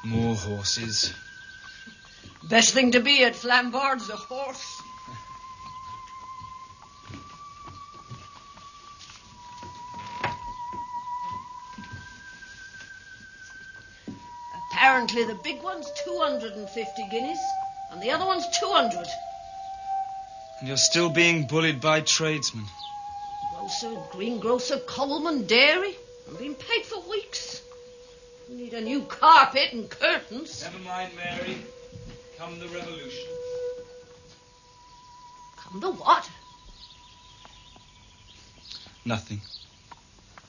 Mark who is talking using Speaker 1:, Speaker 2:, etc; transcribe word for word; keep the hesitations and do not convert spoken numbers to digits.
Speaker 1: More horses.
Speaker 2: Best thing to be at Flambard's a horse. Apparently the big one's two hundred fifty guineas and the other one's two hundred.
Speaker 1: And you're still being bullied by tradesmen.
Speaker 2: Grocer, greengrocer, Coleman, dairy. I'm being paid for weeks. We need a new carpet and curtains.
Speaker 1: Never mind, Mary. Come the revolution.
Speaker 2: Come the what?
Speaker 1: Nothing.